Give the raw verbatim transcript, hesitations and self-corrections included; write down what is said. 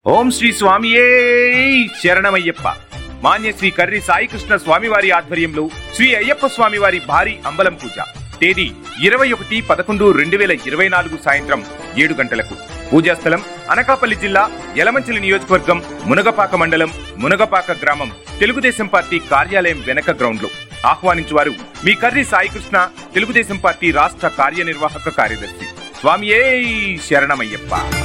ఓం శ్రీ స్వామియే శరణమయ్యప్ప. మాన్య శ్రీ కర్రి సాయికృష్ణ స్వామివారి ఆధ్వర్యంలో శ్రీ అయ్యప్ప స్వామివారి భారీ అంబలం పూజ. తేదీ ఇరవై ఒకటి పదకొండు రెండు వేల ఇరవై నాలుగు సాయంత్రం ఏడు గంటలకు. పూజా స్థలం అనకాపల్లి జిల్లా యలమంచిలి నియోజకవర్గం మునగపాక మండలం మునగపాక గ్రామం తెలుగుదేశం పార్టీ కార్యాలయం వెనక గ్రౌండ్ లో. ఆహ్వానించువారు మీ కర్రి సాయికృష్ణ, తెలుగుదేశం పార్టీ రాష్ట్ర కార్యనిర్వాహక కార్యదర్శి. స్వామియే శరణమయ్యప్ప.